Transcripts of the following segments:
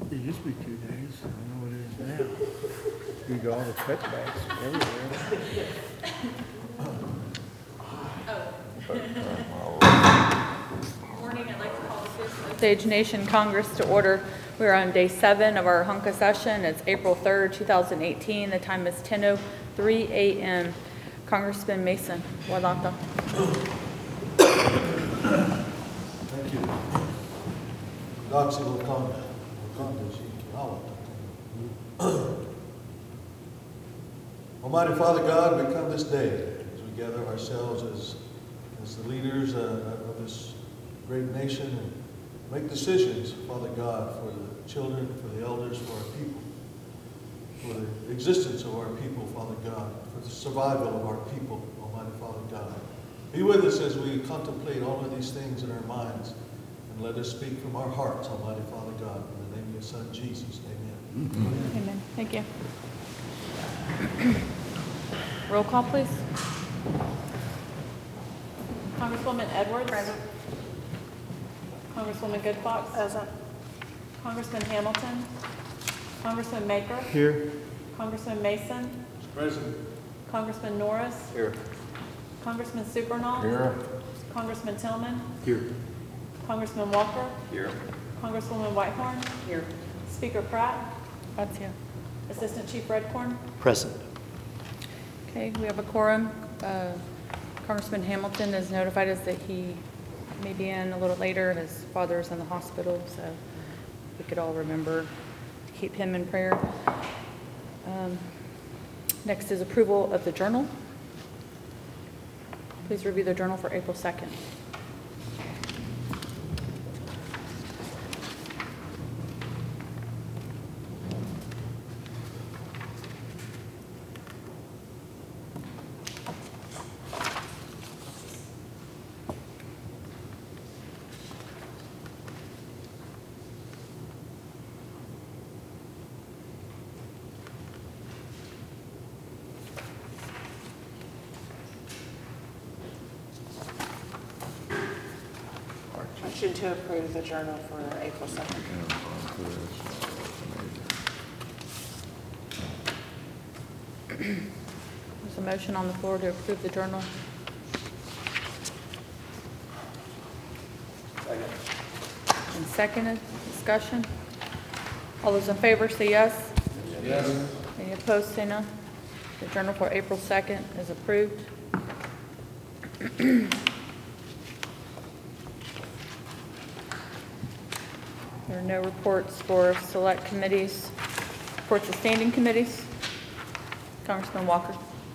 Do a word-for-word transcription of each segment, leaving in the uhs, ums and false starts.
It used to be two days. I don't know what it is now. You got all the cutbacks everywhere. Morning, I'd like to call the Osage Nation Congress to order. We're on day seven of our Hunka session. It's April third, two thousand eighteen. The time is ten oh three a m Congressman Mason, Walata. Thank you. Doxy Wakanda, Wakanda, Wakanda. Almighty Father God, we come this day as we gather ourselves as, as the leaders uh, of this great nation and make decisions, Father God, for the children, for the elders, for our people, for the existence of our people, Father God, for the survival of our people, Almighty Father God. Be with us as we contemplate all of these things in our minds, and let us speak from our hearts, Almighty Father God, in the name of your Son, Jesus. Amen. Mm-hmm. Amen. Thank you. Roll call, please. Congresswoman Edwards. Present. Congresswoman Goodfox. Present. Congressman Hamilton. Congressman Maker. Here. Congressman Mason. Present. Congressman Norris. Here. Congressman Supernault. Here. Congressman Tillman. Here. Congressman Walker. Here. Congresswoman Whitehorn. Here. Speaker Pratt. That's here. Assistant Chief Redcorn. Present. Okay, we have a quorum. Uh, Congressman Hamilton is notified us that he may be in a little later. His father is in the hospital, so we could all remember to keep him in prayer. Um, next is approval of the journal. Please review the journal for April second. Motion to approve the journal for April second. There's a motion on the floor to approve the journal. Second. And seconded. Discussion. All those in favor say yes. Yes. Any opposed say no. The journal for April second is approved. There are no reports for select committees. Reports of standing committees. Congressman Walker.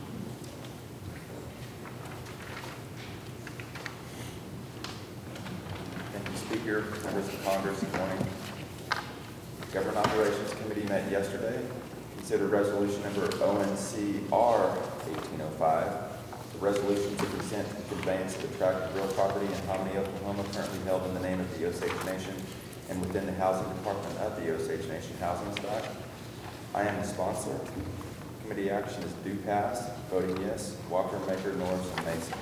Thank you, Speaker, members of Congress. Good morning. Government Operations Committee met yesterday. Considered resolution number O N C R eighteen oh five. The resolution to consent to conveyance of the tract of real property in Hominy, Oklahoma, currently held in the name of the Osage Nation and within the Housing Department of the Osage Nation Housing Stock. I am the sponsor. Committee action is due pass. Voting yes. Walker, Maker, Norris, and Mason.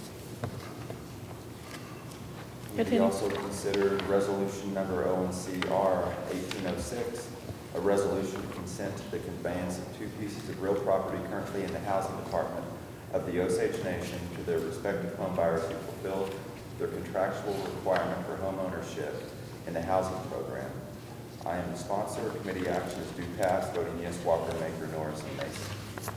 Committee also considered resolution number O N C R eighteen oh six, a resolution to consent to the conveyance of two pieces of real property currently in the Housing Department of the Osage Nation to their respective home buyers who fulfilled their contractual requirement for home ownership in the housing program. I am the sponsor. Committee action is due pass. Voting yes. Walker, Maker, Norris, and Mason.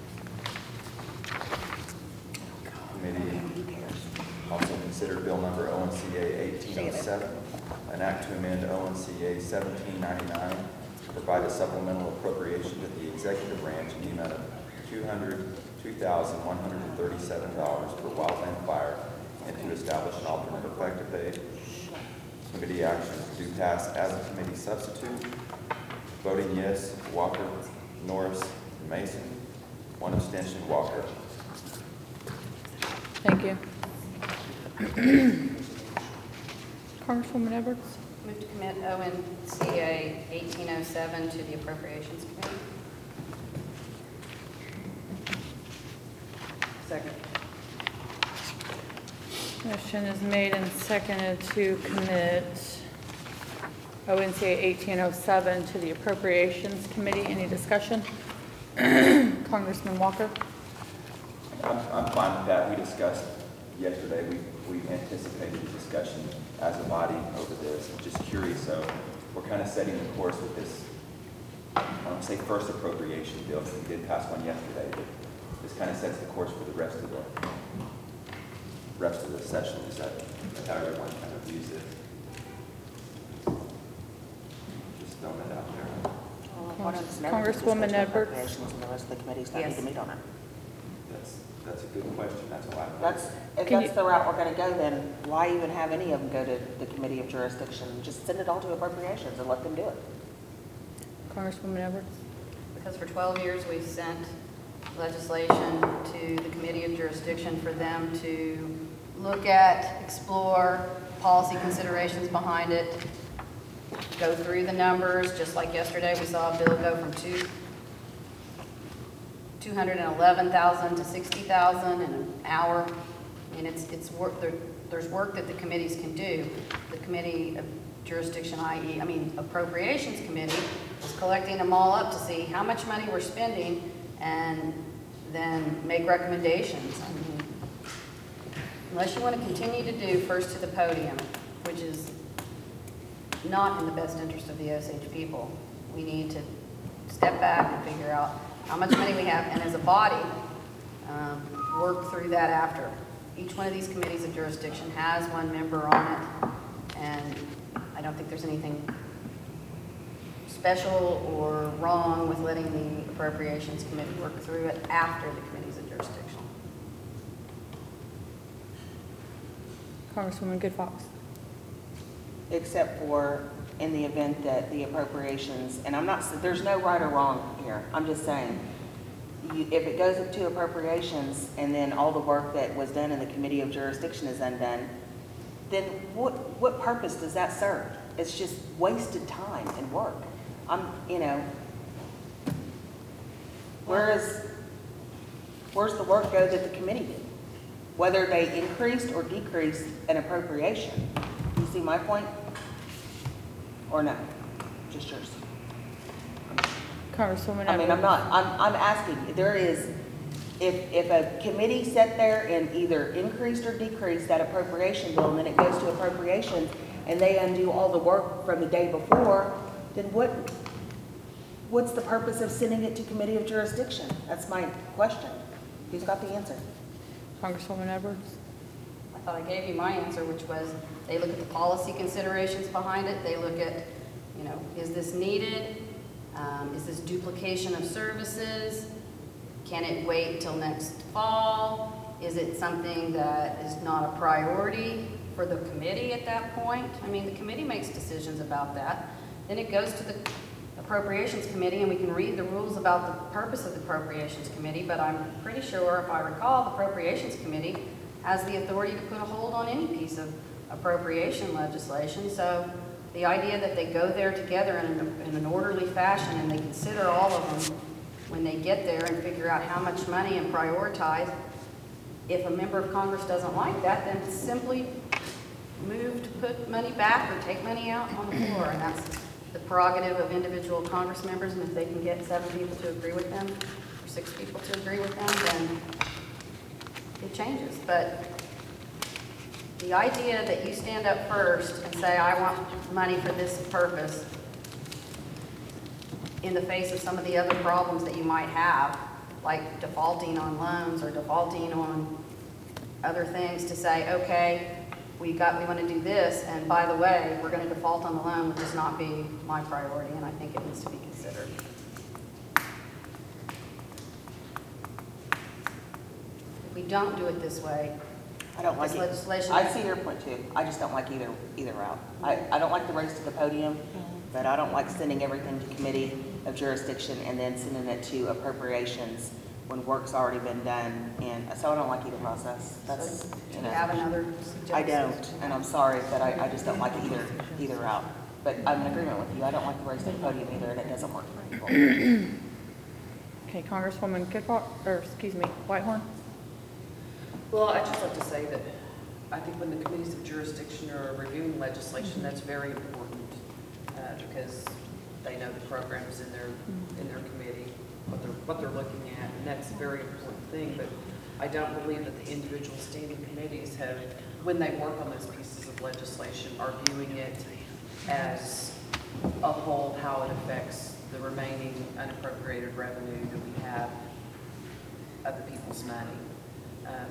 Committee also considered bill number O N C A eighteen oh seven, an act to amend O N C A seventeen ninety-nine to provide a supplemental appropriation to the executive branch in the amount of two hundred two thousand one hundred thirty-seven dollars for wildland fire and to establish an alternate effective date. Committee action is due pass as a committee substitute. Voting yes. Walker, Norris, and Mason. One abstention. Walker. Thank you. Congresswoman Edwards. Move to commit O N C A eighteen oh seven to the Appropriations Committee. Second. Motion is made and seconded to commit O N C A eighteen oh seven to the Appropriations Committee. Any discussion? Congressman Walker? I'm, I'm fine with that. We discussed yesterday, we, we anticipated a discussion as a body over this. I'm just curious, so we're kind of setting the course with this, I don't say first appropriation bill, because we did pass one yesterday, but this kind of sets the course for the rest of the, rest of the session. Is that how everyone kind of views it? Just throwing it out there. Why don't it's never just Congresswoman go to Edwards? appropriations and the rest of the committees don't need Yes. to meet on it? That's, that's a good question. That's why. That's, if Can that's you- the route we're gonna go, then why even have any of them go to the committee of jurisdiction? Just send it all to appropriations and let them do it. Congresswoman Edwards? Because for twelve years, we've sent legislation to the Committee of Jurisdiction for them to look at, explore policy considerations behind it, go through the numbers, just like yesterday, we saw a bill go from two, two hundred and eleven thousand to sixty thousand in an hour. I mean, it's, it's work, there, there's work that the committees can do. The Committee of Jurisdiction, that is, I mean Appropriations Committee, is collecting them all up to see how much money we're spending and then make recommendations. I mean, unless you want to continue to do first to the podium, which is not in the best interest of the Osage people, we need to step back and figure out how much money we have, and as a body, um, work through that after. Each one of these committees of jurisdiction has one member on it, and I don't think there's anything special or wrong with letting the Appropriations Committee work through it after the committees of jurisdiction. Congresswoman Good Fox? Except for in the event that the appropriations, and I'm not, there's no right or wrong here. I'm just saying, you, if it goes up to appropriations and then all the work that was done in the committee of jurisdiction is undone, then what, what purpose does that serve? It's just wasted time and work. I'm, you know, where is, where's the work go that the committee did? Whether they increased or decreased an appropriation. You see my point? Or no? Just yours. Congresswoman I mean, I'm Edwards? not, I'm, I'm asking, there is, if, if a committee sat there and either increased or decreased that appropriation bill, and then it goes to appropriations, and they undo all the work from the day before, then what, what's the purpose of sending it to committee of jurisdiction? That's my question. Who's got the answer? Congresswoman Edwards? I thought I gave you my answer, which was they look at the policy considerations behind it. They look at, you know, is this needed? Um, is this duplication of services? Can it wait till next fall? Is it something that is not a priority for the committee at that point? I mean, the committee makes decisions about that. Then it goes to the Appropriations Committee, and we can read the rules about the purpose of the Appropriations Committee, but I'm pretty sure, if I recall, the Appropriations Committee has the authority to put a hold on any piece of appropriation legislation. So the idea that they go there together in an, in an orderly fashion and they consider all of them when they get there and figure out how much money and prioritize, if a member of Congress doesn't like that, then simply move to put money back or take money out on the floor. And that's the prerogative of individual Congress members, and if they can get seven people to agree with them, or six people to agree with them, then it changes. But the idea that you stand up first and say, I want money for this purpose, in the face of some of the other problems that you might have, like defaulting on loans or defaulting on other things, to say, okay, we got, we want to do this, and by the way, we're going to default on the loan, which does not be my priority, and I think it needs to be considered. If we don't do it this way, I don't like this it. legislation. I see your point too. I just don't like either, either route. I, I don't like the race to the podium, but I don't like sending everything to committee of jurisdiction and then sending it to appropriations when work's already been done. And so I don't like either process. That's, Do you you know. have another suggestion? I don't, and I'm sorry, but I, I just don't like either, either route. But I'm in agreement with you. I don't like the race to the podium either, and it doesn't work for people. Okay, Congresswoman Good Fox, or excuse me, Whitehorn? Well, I'd just like to say that I think when the committees of jurisdiction are reviewing legislation, that's very important. Uh, because they know the programs in their, in their committee, what they're, what they're looking at, and that's a very important thing, but I don't believe that the individual standing committees have, when they work on those pieces of legislation, are viewing it as a whole, how it affects the remaining unappropriated revenue that we have of the people's money. Um,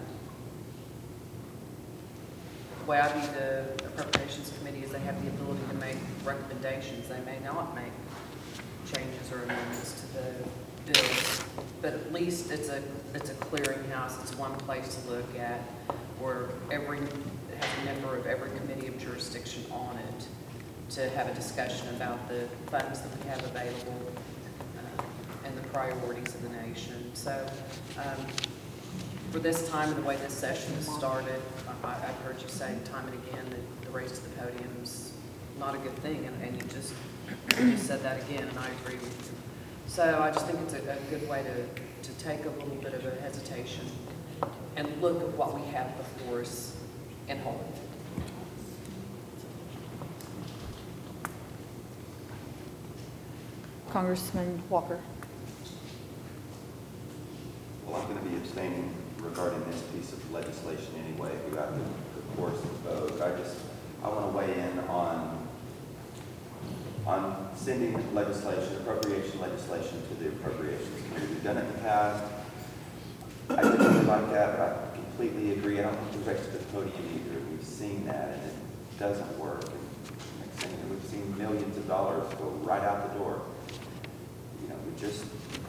The way I view the appropriations committee is they have the ability to make recommendations. They may not make changes or amendments to the bills, but at least it's a, it's a clearinghouse. It's one place to look at where every, it has a member of every committee of jurisdiction on it to have a discussion about the funds that we have available uh, and the priorities of the nation. So um, for this time and the way this session has started, I, I've heard you say time and again that the race to the podium's not a good thing, and, and you just you just said that again, and I agree with you. So I just think it's a, a good way to, to take a little bit of a hesitation and look at what we have before us and hold it. Congressman Walker. Well, I'm going to be abstaining regarding this piece of legislation anyway, throughout the, the course of the vote. I just, I want to weigh in on, on sending legislation, appropriation legislation to the Appropriations Committee. We've done it in the past. I didn't like that, but I completely agree. I don't think the race to the podium either. We've seen that, and it doesn't work. And next thing, you know, we've seen millions of dollars go right out the door. You know, we just,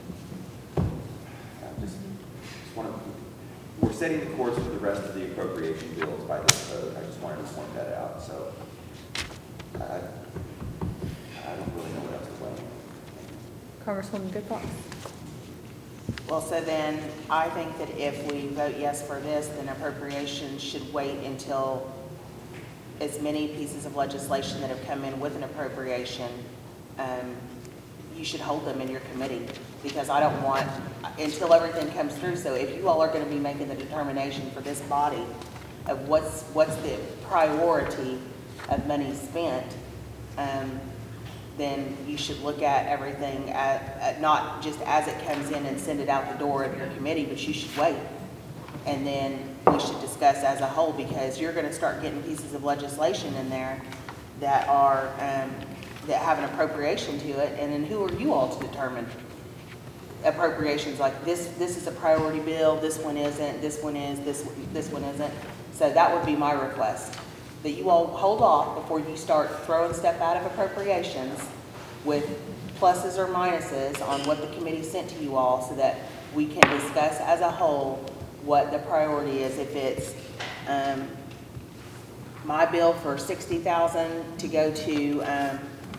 I just, just want to, we're setting the course for the rest of the appropriation bills by this vote. I just wanted to point that out. So I, I don't really know what else to weigh in. Congresswoman Good Fox. Well, so then I think that if we vote yes for this, then appropriations should wait until as many pieces of legislation that have come in with an appropriation, um, you should hold them in your committee, because I don't want, until everything comes through. So if you all are going to be making the determination for this body of what's, what's the priority of money spent, um, then you should look at everything at, at not just as it comes in and send it out the door of your committee, but you should wait. And then we should discuss as a whole, because you're going to start getting pieces of legislation in there that are, um, that have an appropriation to it. And then who are you all to determine appropriations? Like this, this is a priority bill, this one isn't, this one is, this, this one isn't. So that would be my request, that you all hold off before you start throwing stuff out of appropriations with pluses or minuses on what the committee sent to you all, so that we can discuss as a whole what the priority is. If it's um, my bill for sixty thousand dollars to go to um,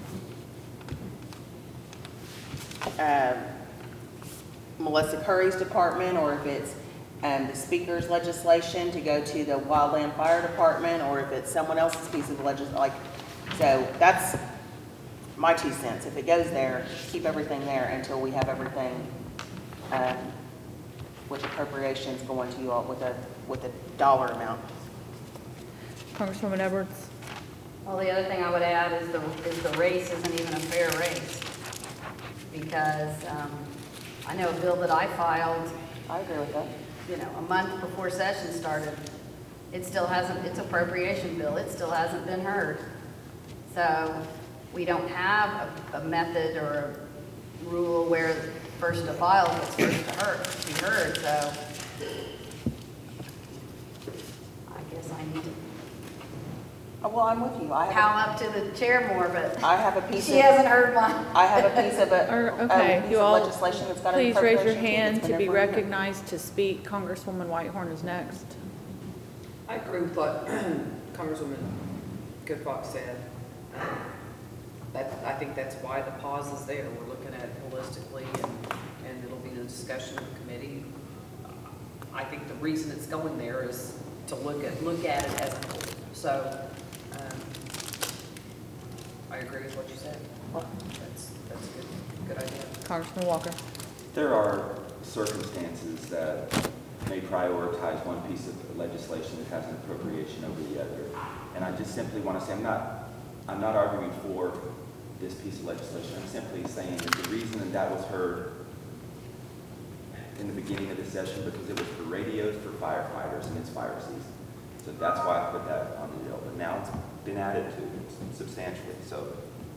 uh, Melissa Curry's department, or if it's Um, the speaker's legislation to go to the Wildland Fire Department, or if it's someone else's piece of legislation, like, so that's my two cents. If it goes there, keep everything there until we have everything um, with appropriations going to you all with a, with a dollar amount. Congresswoman Edwards. Well, the other thing I would add is the, is the race isn't even a fair race. Because um, I know a bill that I filed, I agree with that. you know, a month before session started, it still hasn't, it's appropriation bill, it still hasn't been heard. So we don't have a, a method or a rule where first to file gets first to heard, to be heard, so I guess I need to Oh, well, I'm with you. I have, cow up to the chair more, but a, I have a piece she of, hasn't heard mine. I have a piece of a, Or, a okay, piece you of all, legislation that's got an please raise your appropriation too, hand that's to been be there for a year. recognized to speak. Congresswoman Whitehorn is next. I agree with what Congresswoman Good Fox said. Um, That, I think that's why the pause is there. We're looking at it holistically, and, and it'll be the discussion of the committee. I think the reason it's going there is to look at, look at it as a whole. So, um, I agree with what you said. That's, that's a good, good idea. Congressman Walker. There are circumstances that may prioritize one piece of legislation that has an appropriation over the other. And I just simply want to say, I'm not, I'm not arguing for this piece of legislation. I'm simply saying that the reason that that was heard in the beginning of the session because it was for radios for firefighters and it's fire season. So that's why I put that on the bill. But now it's been added to substantially. So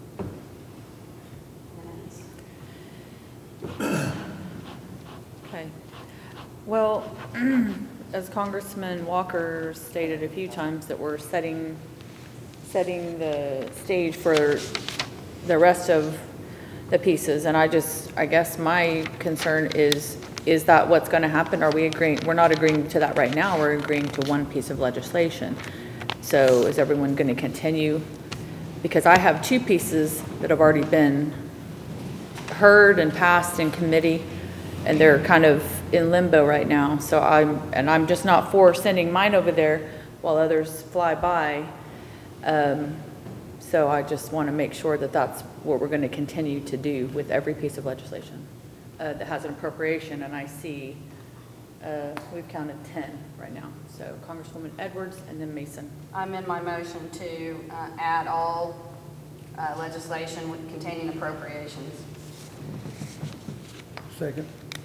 Okay. Well, as Congressman Walker stated a few times, that we're setting, setting the stage for the rest of the pieces. And I just, I guess my concern is, is that what's going to happen? Are we agreeing? We're not agreeing to that right now. We're agreeing to one piece of legislation. So is everyone going to continue? Because I have two pieces that have already been heard and passed in committee, and they're kind of in limbo right now. So I'm, and I'm just not for sending mine over there while others fly by. Um, so I just want to make sure that that's what we're going to continue to do with every piece of legislation uh, that has an appropriation. And I see uh, we've counted ten right now. So Congresswoman Edwards and then Mason. I'm in my motion to uh, add all uh, legislation with containing appropriations. Second.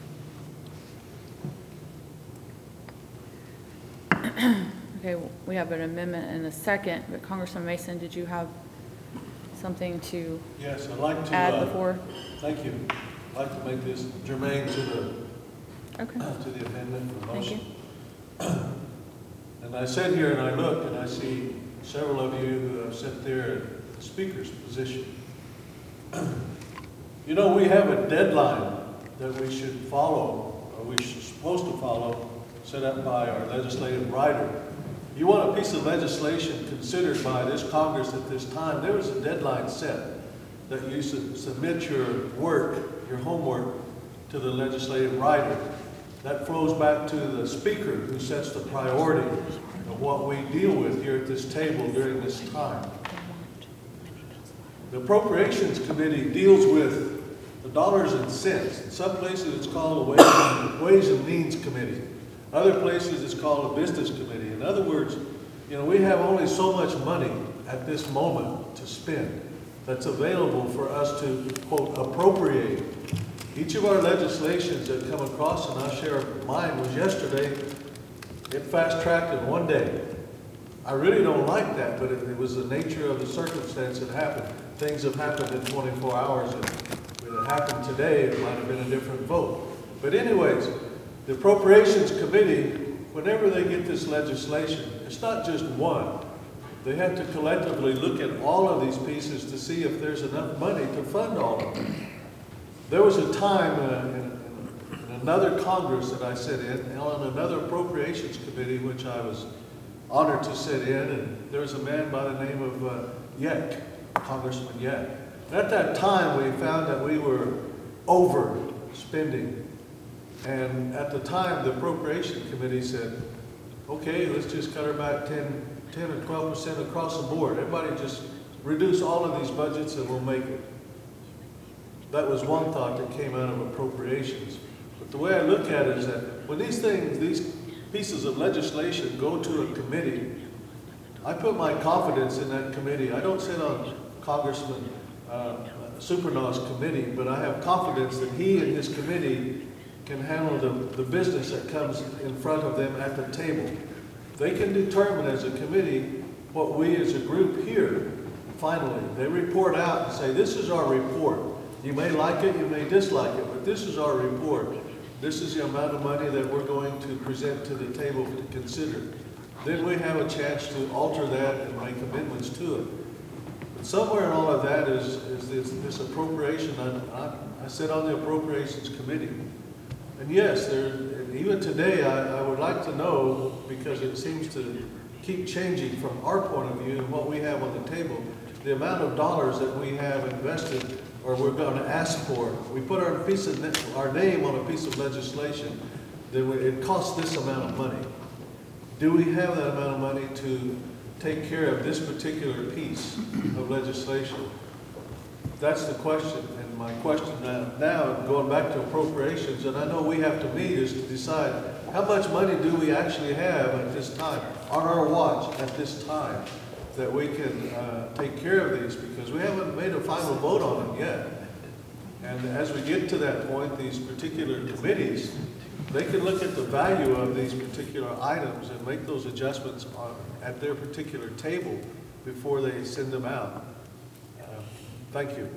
Okay, we have an amendment and a second, but Congressman Mason, did you have something to Yes, I'd like to, add uh, before? thank you. I'd like to make this germane to the, Okay, to the amendment for thank you. motion. And I sit here and I look and I see several of you who have sat there in the speaker's position. You know, we have a deadline that we should follow, or we're supposed to follow, set up by our legislative writer. You want a piece of legislation considered by this Congress at this time, there was a deadline set that you should submit your work, your homework, to the legislative writer. That flows back to the speaker who sets the priority of what we deal with here at this table during this time. The Appropriations Committee deals with the dollars and cents. In some places it's called the Ways and, Ways and Means Committee. Other places it's called a Business Committee. In other words, you know, we have only so much money at this moment to spend that's available for us to, quote, appropriate. Each of our legislations that come across, and I'll share mine, was yesterday, it fast-tracked in one day. I really don't like that, but it, it was the nature of the circumstance that happened. Things have happened in twenty-four hours, and if it happened today, it might have been a different vote. But anyways, the Appropriations Committee, whenever they get this legislation, it's not just one. They have to collectively look at all of these pieces to see if there's enough money to fund all of them. There was a time uh, in, in another Congress that I sat in, and on another Appropriations Committee, which I was honored to sit in, and there was a man by the name of uh, Yek, Congressman Yek. And at that time, we found that we were overspending. And at the time, the Appropriation Committee said, okay, let's just cut her back ten, ten or twelve percent across the board. Everybody just reduce all of these budgets and we'll make it. That was one thought that came out of appropriations. But the way I look at it is that when these things, these pieces of legislation go to a committee, I put my confidence in that committee. I don't sit on Congressman uh, Supernaw's committee, but I have confidence that he and his committee can handle the, the business that comes in front of them at the table. They can determine as a committee what we as a group here, finally, they report out and say, this is our report. You may like it, you may dislike it, but this is our report. This is the amount of money that we're going to present to the table to consider. Then we have a chance to alter that and make amendments to it. But somewhere in all of that is, is this, this appropriation. I, I, I sit on the Appropriations Committee. And yes, there, even today, I, I would like to know, because it seems to keep changing from our point of view and what we have on the table, the amount of dollars that we have invested or we're going to ask for. We put our piece of our name on a piece of legislation, then it costs this amount of money. Do we have that amount of money to take care of this particular piece of legislation? That's the question. And my question now, now, going back to appropriations, and I know we have to meet, is to decide how much money do we actually have at this time, on our watch at this time. that we can uh, take care of these, because we haven't made a final vote on it yet. And as we get to that point, these particular committees, they can look at the value of these particular items and make those adjustments on, at their particular table before they send them out. Uh, Thank you.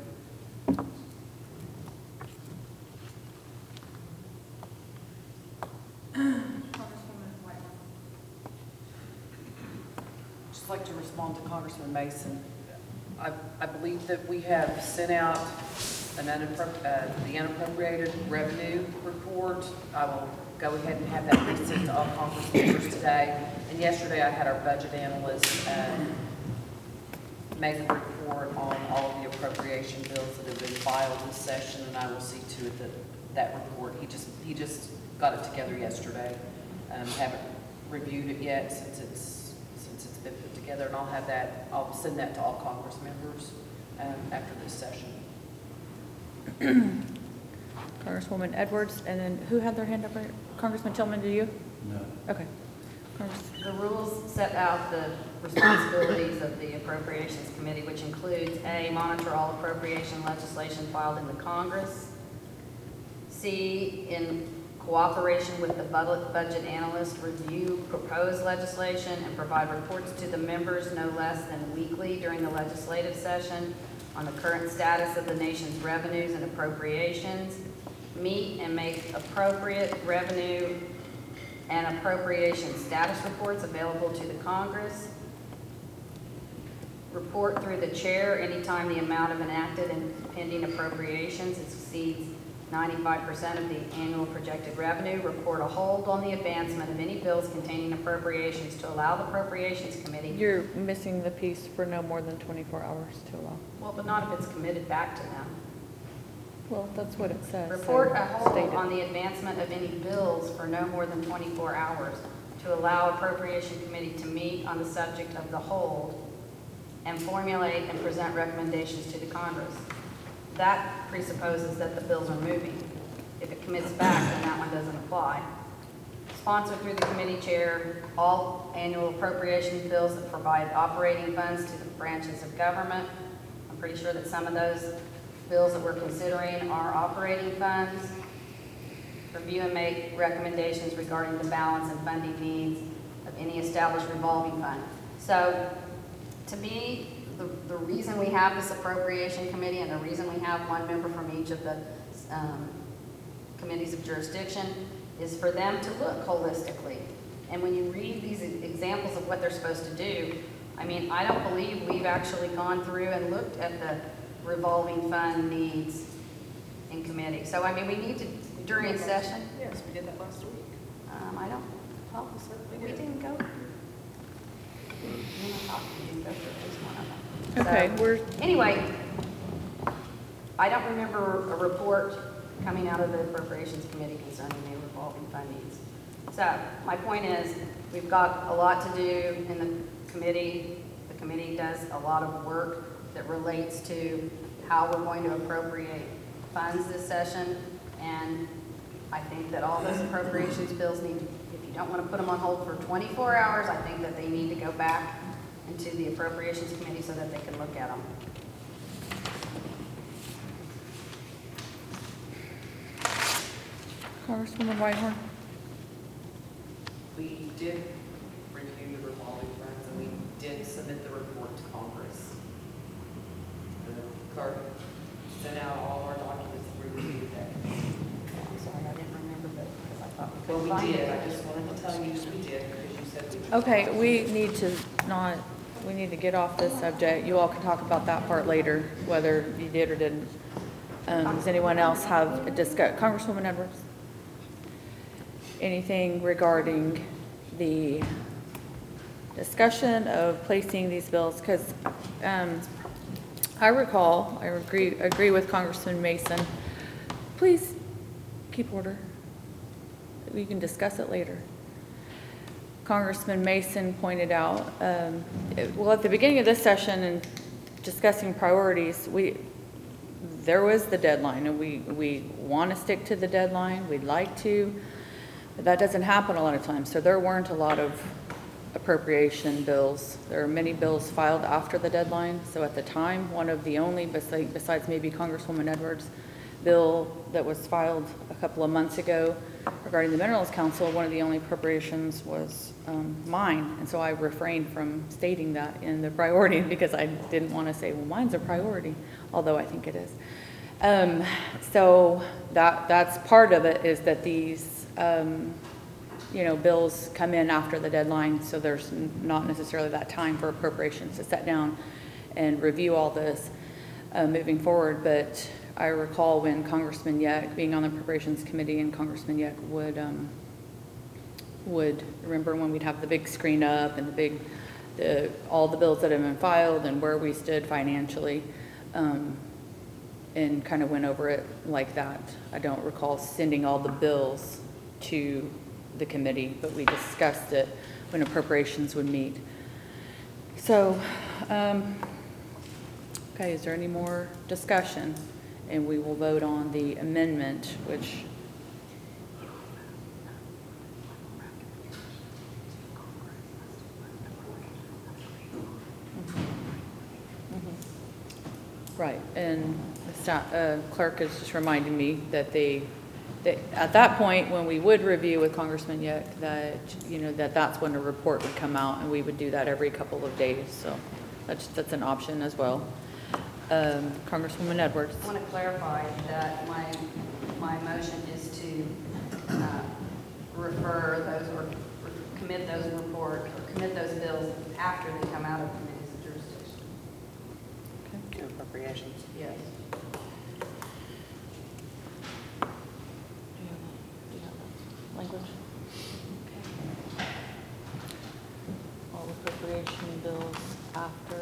Just like to respond to Congressman Mason. I, I believe that we have sent out an unappro- uh, the unappropriated revenue report. I will go ahead and have that resent to all Congress members today. And yesterday I had our budget analyst uh, make a report on all of the appropriation bills that have been filed this session, and I will see to it that that report, he just, he just got it together yesterday. Um, haven't reviewed it yet since it's, since it's been put together, and I'll have that, I'll send that to all Congress members um, after this session. Congresswoman Edwards, and then who had their hand up? Right? Congressman Tillman, do you? No. Okay. Congress- The rules set out the responsibilities of the Appropriations Committee, which includes A, monitor all appropriation legislation filed in the Congress. C, in cooperation with the budget budget analyst, review proposed legislation and provide reports to the members no less than weekly during the legislative session on the current status of the nation's revenues and appropriations. Meet and make appropriate revenue and appropriation status reports available to the Congress. Report through the chair anytime the amount of enacted and pending appropriations exceeds ninety-five percent of the annual projected revenue. Report a hold on the advancement of any bills containing appropriations to allow the Appropriations Committee. You're missing the piece for no more than twenty-four hours to allow. Well, but not if it's committed back to them. Well, that's what it says. so Report a hold state it. on the advancement of any bills for no more than twenty-four hours to allow Appropriation Committee to meet on the subject of the hold and formulate and present recommendations to the Congress. That presupposes that the bills are moving. If it commits back, then that one doesn't apply. Sponsor through the committee chair all annual appropriation bills that provide operating funds to the branches of government. I'm pretty sure that some of those bills that we're considering are operating funds. Review and make recommendations regarding the balance and funding needs of any established revolving fund. So, to me, the, the reason we have this appropriation committee and the reason we have one member from each of the um, committees of jurisdiction is for them to look holistically. And when you read these examples of what they're supposed to do, I mean, I don't believe we've actually gone through and looked at the revolving fund needs in committee. So, I mean, we need to, during session. Yes, we did that last week. Um, I don't, well, we didn't go. We didn't go through at least one of them. Okay, So, we're, Anyway, I don't remember a report coming out of the Appropriations Committee concerning the revolving fund needs. So, my point is, we've got a lot to do in the committee. The committee does a lot of work that relates to how we're going to appropriate funds this session. And I think that all those appropriations bills need, if you don't want to put them on hold for twenty-four hours, I think that they need to go back into the Appropriations Committee so that they can look at them. Congresswoman Whitehorn. We did review the revolving funds, and we did submit the report to Congress. The clerk sent out all our documents, we reviewed that. I'm sorry, I didn't remember that because I thought we Well, could we find did, it. I just wanted to tell you we did, because you said we did. Okay, we need to not, we need to get off this subject. You all can talk about that part later, whether you did or didn't. Um, does anyone else have a discuss, Congresswoman Edwards? Anything regarding the discussion of placing these bills? Because um, I recall, I agree, agree with Congressman Mason. Please keep order. We can discuss it later. Congressman Mason pointed out, um, it- well, at the beginning of this session and discussing priorities, we, there was the deadline, and we, we want to stick to the deadline. We'd like to, but that doesn't happen a lot of times. So there weren't a lot of appropriation bills. There are many bills filed after the deadline, so at the time, one of the only, besi- besides maybe Congresswoman Edwards' bill that was filed a couple of months ago regarding the Minerals Council, one of the only appropriations was um, mine, and so I refrained from stating that in the priority because I didn't want to say, well, mine's a priority, although I think it is. Um, so that that's part of it, is that these um, you know, bills come in after the deadline, so there's n- not necessarily that time for appropriations to sit down and review all this uh, moving forward. But I recall when Congressman Yeck, being on the Appropriations Committee, and Congressman Yeck would um, would remember when we'd have the big screen up and the big, the all the bills that have been filed and where we stood financially, um, and kind of went over it like that. I don't recall sending all the bills to the committee, but we discussed it when appropriations would meet. So, um, okay, is there any more discussion? And we will vote on the amendment, which right, and the sta- uh, clerk is just reminding me that they, that at that point, when we would review with Congressman Yeck, that, you know, that that's when a report would come out, and we would do that every couple of days, so that's, that's an option as well. Um, Congresswoman Edwards. I want to clarify that my, my motion is to uh, refer those or commit those report, or commit those bills after they come out of committee's jurisdiction. To appropriations. Yes. Do you have, do you have that language? Okay. All appropriation bills after.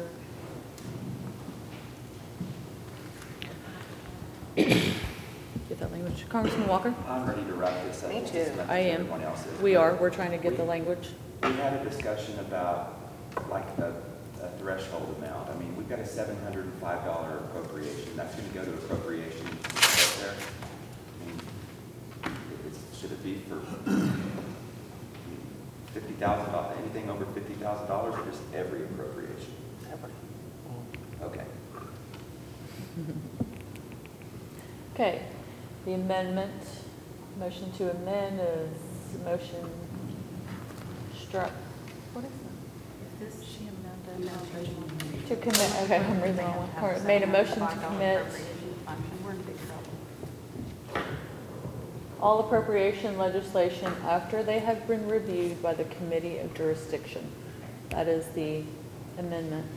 Get that language. Congressman Walker? I'm ready to wrap this up. Me Just too. as much I as am. Everyone else is. We are. We're trying to get the language. We had a discussion about like a, a threshold amount. I mean, we've got a seven hundred and five dollar appropriation. That's going to go to appropriations right there. I mean, it's, should it be for fifty thousand dollars, anything over fifty thousand dollars, or just every appropriation? Okay. Okay. The amendment, motion to amend is motion struck. What is that? Is this she amended? To commit, okay, I'm reading the wrong one. Or made a motion to commit We're in big trouble. all appropriation legislation after they have been reviewed by the Committee of Jurisdiction. That is the amendment.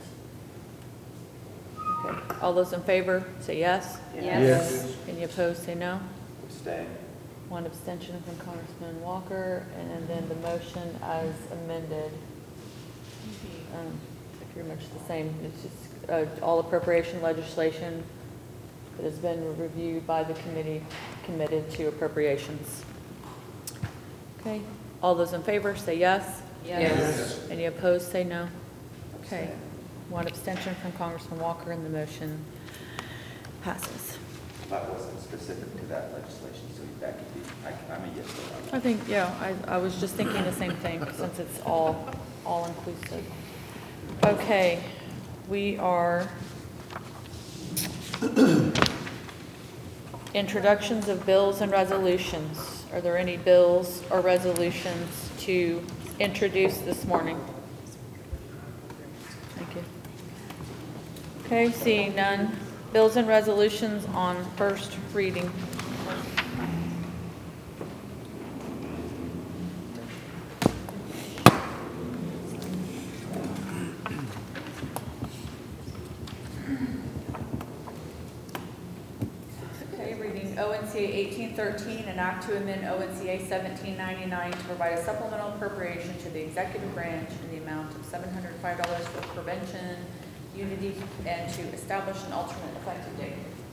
Okay, all those in favor, say yes. Yes. Any opposed, say no. Abstain. One abstention from Congressman Walker, and then the motion as amended. Um, Pretty much the same. It's just uh, all appropriation legislation that has been reviewed by the committee committed to appropriations. Okay, all those in favor say yes. Yes. Any opposed, say no. Okay, one abstention from Congressman Walker, and the motion passes. That wasn't specific to that legislation, so that could be, I, I'm a yes vote on that. I think, yeah, I, I was just thinking the same thing, since it's all, all inclusive. Okay, we are introductions of bills and resolutions. Are there any bills or resolutions to introduce this morning? Thank you. Okay, seeing none. Bills and resolutions on first reading. Okay, reading O N C A eighteen thirteen, an act to amend O N C A seventeen ninety-nine to provide a supplemental appropriation to the executive branch in the amount of seven hundred five dollars for prevention, unity, and to establish an alternate effective date.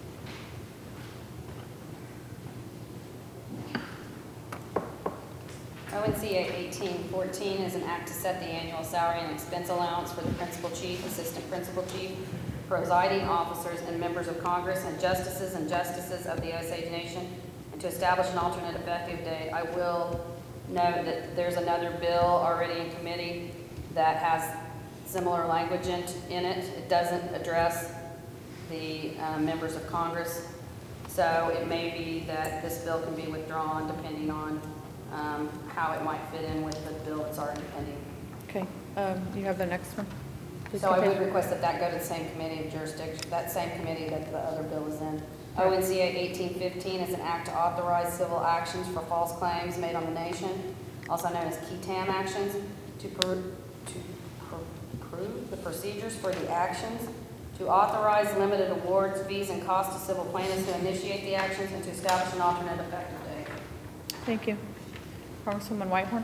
O N C A eighteen fourteen is an act to set the annual salary and expense allowance for the principal chief, assistant principal chief, presiding officers, and members of Congress, and justices and justices of the Osage Nation, and to establish an alternate effective date. I will note that there's another bill already in committee that has similar language in, in it. It doesn't address the uh, members of Congress. So it may be that this bill can be withdrawn depending on um, how it might fit in with the bill that's already pending. Okay, um, you have the next one? Please So I would continue. request that that go to the same committee of jurisdiction, that same committee that the other bill is in. O N C A eighteen fifteen is an act to authorize civil actions for false claims made on the nation, also known as K E T A M actions, to per, to per, prove the procedures for the actions, to authorize limited awards, fees, and costs to civil plaintiffs who initiate the actions, and to establish an alternate effective date. Thank you. Congresswoman Whitehorn?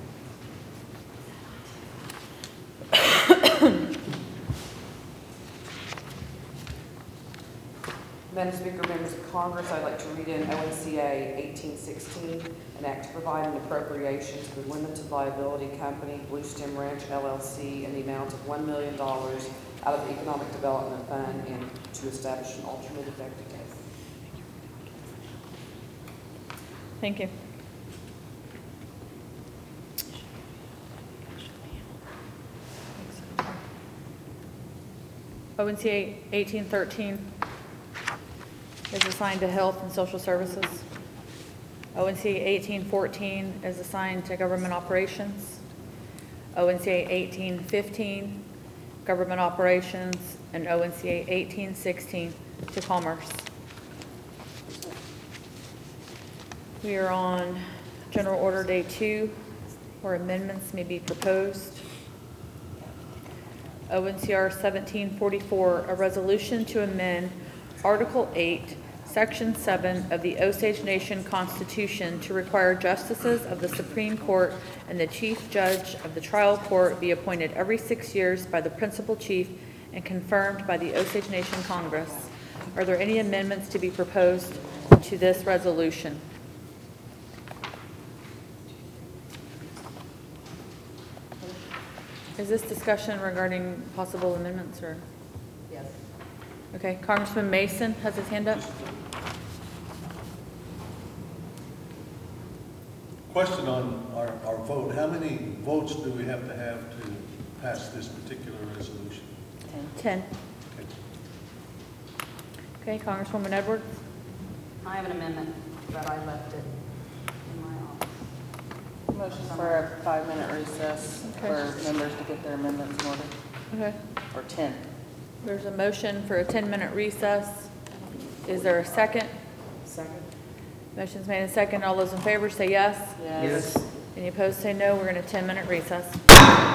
Madam Speaker, members of Congress, I'd like to read in O N C A eighteen sixteen, an act to provide an appropriation to the limited liability company Blue Stem Ranch L L C in the amount of one million dollars out of the Economic Development Fund and to establish an alternate effective date. Thank you. O N C A eighteen thirteen is assigned to Health and Social Services. O N C A eighteen fourteen is assigned to Government Operations. O N C A eighteen fifteen, Government Operations, and O N C A eighteen sixteen to Commerce. We are on General Order Day two, where amendments may be proposed. O N C R seventeen forty-four, a resolution to amend Article eight, Section seven of the Osage Nation Constitution to require justices of the Supreme Court and the Chief Judge of the Trial Court be appointed every six years by the Principal Chief and confirmed by the Osage Nation Congress. Are there any amendments to be proposed to this resolution? Is this discussion regarding possible amendments, or? Yes. Okay, Congressman Mason has his hand up. Question on our, our vote. How many votes do we have to have to pass this particular resolution? Ten. Okay. Okay, Congresswoman Edwards. I have an amendment, but I left it in my office. Motion for a five-minute recess Okay. for members to get their amendments in order, Okay. or ten. There's a motion for a ten-minute recess. Is there a second? Second. Motion's made and second. All those in favor say yes. Yes. Any opposed say no. We're in a ten-minute recess.